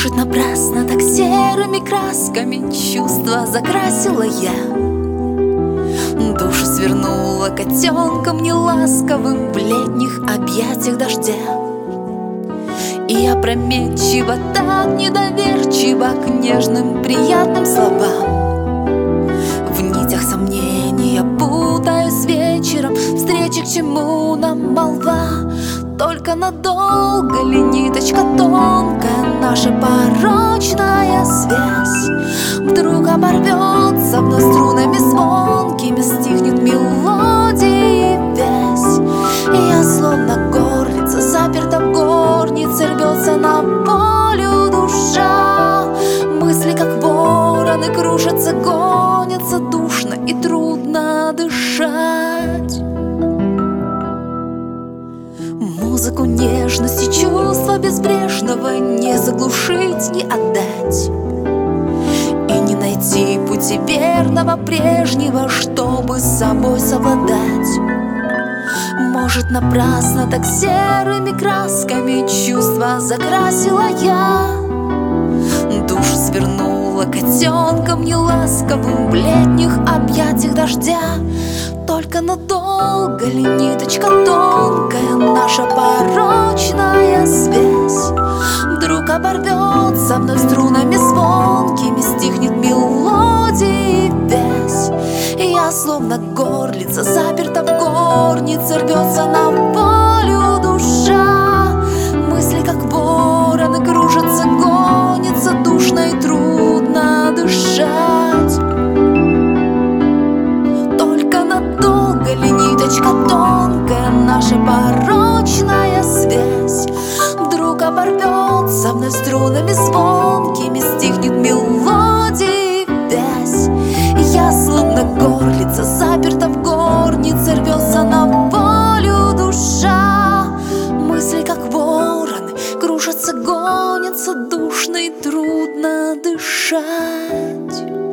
Может, напрасно так серыми красками чувства закрасила я, душу свернула котенком неласковым в летних объятиях дождя. И опрометчиво, так недоверчиво к нежным приятным словам в нитях сомнения путаюсь вечером, встречи, к чему нам молва. Только надолго ли ниточка тонкая, наша порочная связь вдруг оборвется вновь струнами звонкими, стихнет мелодия и вязь. И я словно горлица, заперта в горнице, рвется на волю душа. Мысли, как вороны, кружатся, гонятся, душно и трудно дышать. Музыку нежности, чувства безбрежного не заглушить, не отдать, и не найти пути верного прежнего, чтобы с собой совладать. Может, напрасно так серыми красками чувства закрасила я, душу свернула котенком неласковым в летних объятиях дождя. Только надолго ли ниточка тонкая, наша порочная связь вдруг оборвется вновь струнами звонкими, стихнет мелодия и вязь. И я словно горлица, заперта в горнице, рвется на волю душа. Мысли, как вороны, кружатся, гонятся, душно и трудно дышать. Ли ниточка тонкая, наша порочная связь вдруг оборвется вновь струнами звонкими, стихнет мелодия и вязь. И я словно горлица, заперта в горнице, рвется на волю душа. Мысли, как вороны, кружатся, гонятся, душно и трудно дышать.